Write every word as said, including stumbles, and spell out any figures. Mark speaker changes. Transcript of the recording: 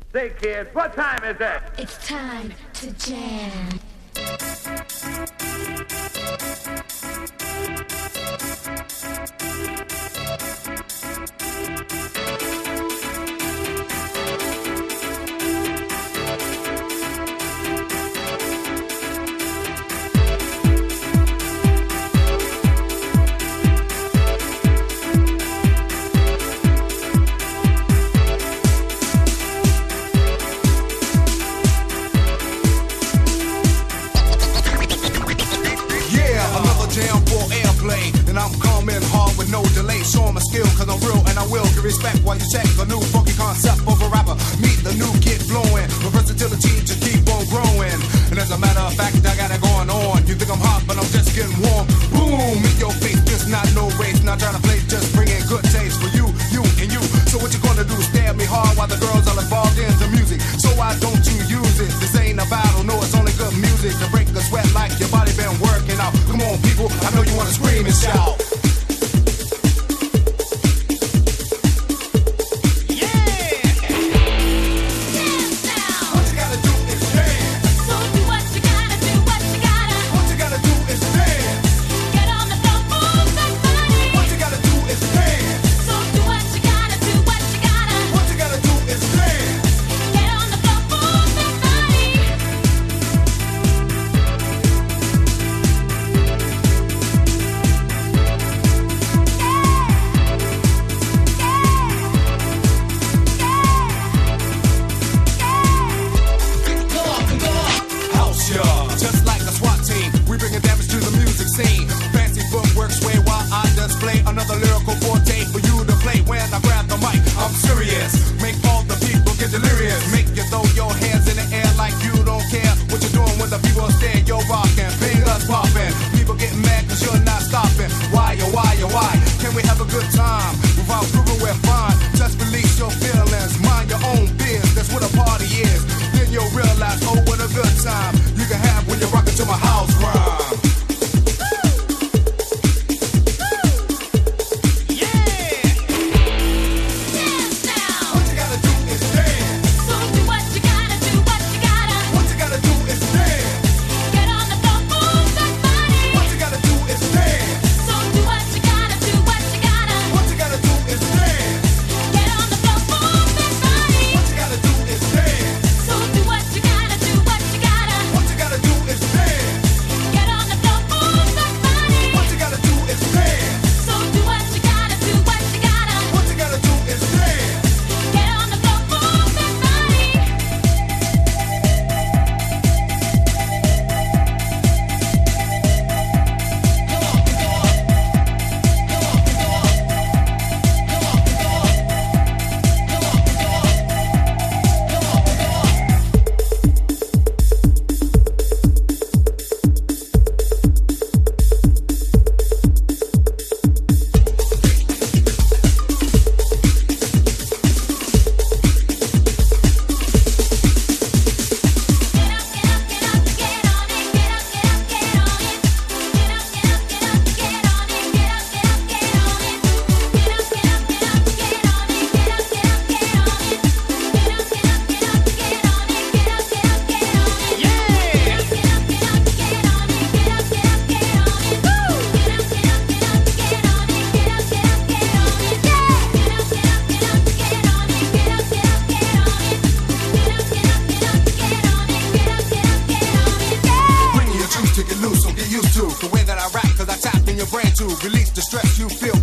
Speaker 1: Say, kids, what time is it?
Speaker 2: It's time to jam.
Speaker 3: No delay, showing my skill, cause I'm real and I will give respect while you check the new funky concept of a rapper. Meet the new kid flowing, my versatility to keep on growing. And as a matter of fact, I got it going on. You think I'm hot, but I'm just getting warm. Boom, in your face, just not no race. Not trying to play, just bringing good taste for you, you, and you. So what you gonna do, stare at me hard while the girls are involved in the music. So why don't you use it? This ain't a battle, no, it's only good music to break a sweat like your body been working out. Come on, people, I know you wanna scream and shout. Release the stress you feel